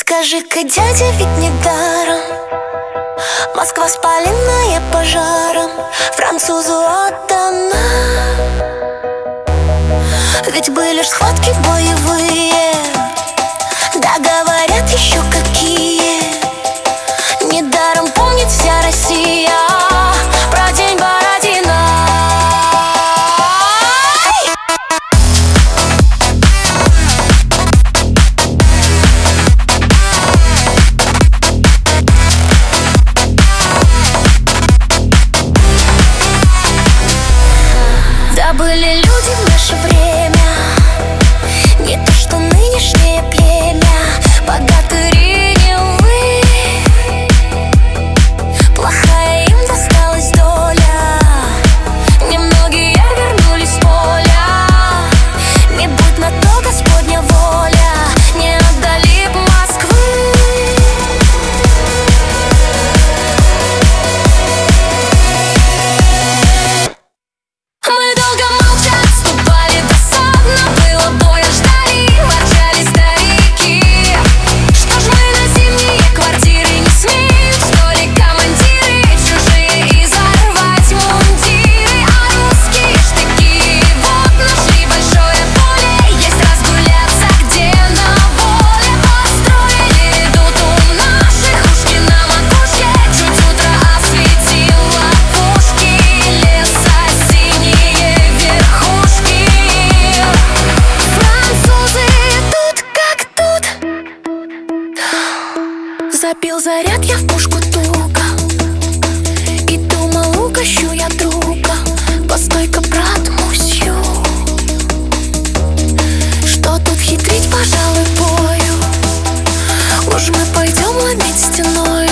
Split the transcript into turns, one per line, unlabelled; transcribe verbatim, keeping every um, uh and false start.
Скажи-ка, дядя, ведь не даром Москва спаленная пожаром, французу отдана. Ведь были ж схватки боевые, да говорят еще какие. Недаром помнит вся Россия про день Бородина. Да были люди в наше время, не то что нынешнее племя. Богатыри не вы, плохая им досталась доля. Немногие вернулись с поля. Не будь на то Господня воля, не отдали б Москвы. Мы долго молча отступали досадно, было боя ждали, ворчали старики. Что ж мы на зимние квартиры не смеем, что ли командиры чужие, и зарвать мундиры. А русские штыки вот нашли большое поле, есть разгуляться где на воле. Построили редут у наших ушки на макушке, чуть утро осветило пушки леса синие верхушки. Французы тут как тут. Забил заряд я в пушку туго и думал, угощу я друга. Постой-ка, брат, мусью, что тут хитрить, пожалуй, бою. Уж мы пойдем ломить стеной.